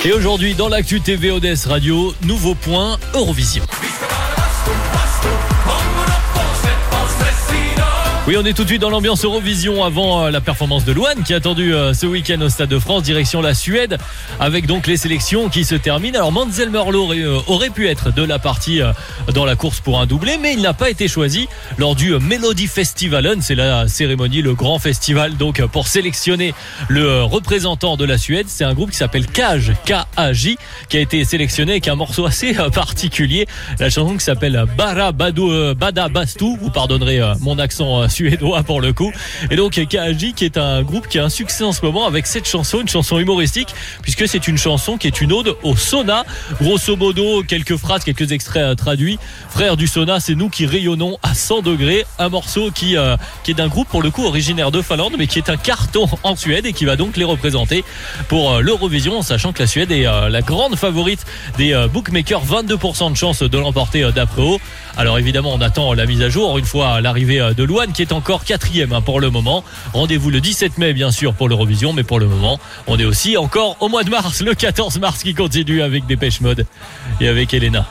Et aujourd'hui, dans l'actu TV ODS Radio, nouveau point Eurovision. Oui, on est tout de suite dans l'ambiance Eurovision avant la performance de Louane qui est attendue ce week-end au Stade de France, direction la Suède, avec donc les sélections qui se terminent. Alors Menzel Merlo aurait pu être de la partie dans la course pour un doublé, mais il n'a pas été choisi lors du Melody Festivalen. C'est la cérémonie, le grand festival donc pour sélectionner le représentant de la Suède. C'est un groupe qui s'appelle KAJ, K-A-J, qui a été sélectionné avec un morceau assez particulier. La chanson qui s'appelle Bara Bada Bastu. Vous pardonnerez mon accent suédois pour le coup. Et donc KAJ qui est un groupe qui a un succès en ce moment avec cette chanson, une chanson humoristique, puisque c'est une chanson qui est une ode au sauna. Grosso modo, quelques phrases, quelques extraits traduits. Frères du sauna, c'est nous qui rayonnons à 100 degrés. Un morceau qui est d'un groupe pour le coup originaire de Finlande, mais qui est un carton en Suède et qui va donc les représenter pour l'Eurovision, sachant que la Suède est la grande favorite des bookmakers, 22% de chance de l'emporter d'après eux. Alors évidemment, on attend la mise à jour une fois l'arrivée de Louane, qui est encore 4e pour le moment. Rendez-vous le 17 mai bien sûr pour l'Eurovision, mais pour le moment on est aussi encore au mois de mars, le 14 mars qui continue avec Dépêche Mode et avec Elena.